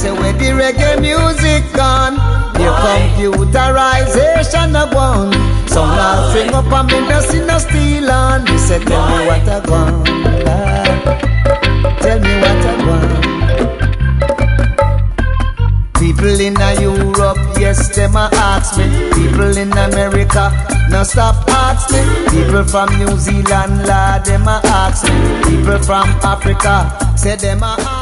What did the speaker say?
say where the reggae music gone? The computerization a gone. Some now string up and me no see no steel on. Me say tell me what a gone. Tell me what a gone. People in Europe, yes, them a ask me. People in America, no stop ask me. People from New Zealand, Lord, them a ask me. People from Africa, say them a ask me.